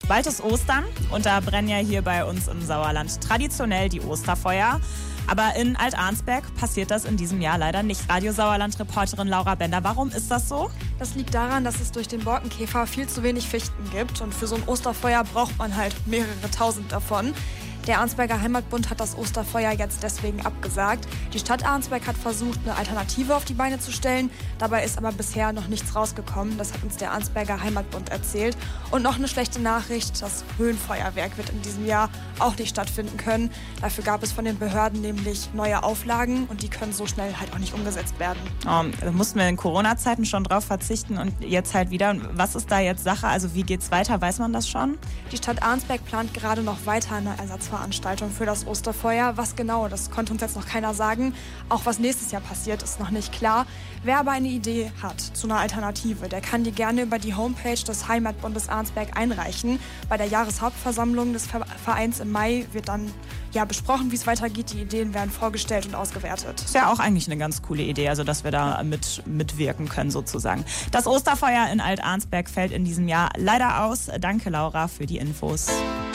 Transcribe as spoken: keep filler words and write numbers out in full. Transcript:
Bald ist Ostern und da brennen ja hier bei uns im Sauerland traditionell die Osterfeuer. Aber in Alt-Arnsberg passiert das in diesem Jahr leider nicht. Radio Sauerland-Reporterin Laura Bender, warum ist das so? Das liegt daran, dass es durch den Borkenkäfer viel zu wenig Fichten gibt. Und für so ein Osterfeuer braucht man halt mehrere tausend davon. Der Arnsberger Heimatbund hat das Osterfeuer jetzt deswegen abgesagt. Die Stadt Arnsberg hat versucht, eine Alternative auf die Beine zu stellen. Dabei ist aber bisher noch nichts rausgekommen. Das hat uns der Arnsberger Heimatbund erzählt. Und noch eine schlechte Nachricht, das Höhenfeuerwerk wird in diesem Jahr auch nicht stattfinden können. Dafür gab es von den Behörden nämlich neue Auflagen und die können so schnell halt auch nicht umgesetzt werden. Oh, da mussten wir in Corona-Zeiten schon drauf verzichten und jetzt halt wieder. Was ist da jetzt Sache? Also wie geht's weiter? Weiß man das schon? Die Stadt Arnsberg plant gerade noch weiter eine Ersatzveranstaltung für das Osterfeuer. Was genau, das konnte uns jetzt noch keiner sagen. Auch was nächstes Jahr passiert, ist noch nicht klar. Wer aber eine Idee hat zu einer Alternative, der kann die gerne über die Homepage des Heimatbundes Arnsberg einreichen. Bei der Jahreshauptversammlung des Vereins im Mai wird dann ja besprochen, wie es weitergeht. Die Ideen werden vorgestellt und ausgewertet. Ist ja auch eigentlich eine ganz coole Idee, also dass wir da mit, mitwirken können sozusagen. Das Osterfeuer in Alt-Arnsberg fällt in diesem Jahr leider aus. Danke Laura für die Infos.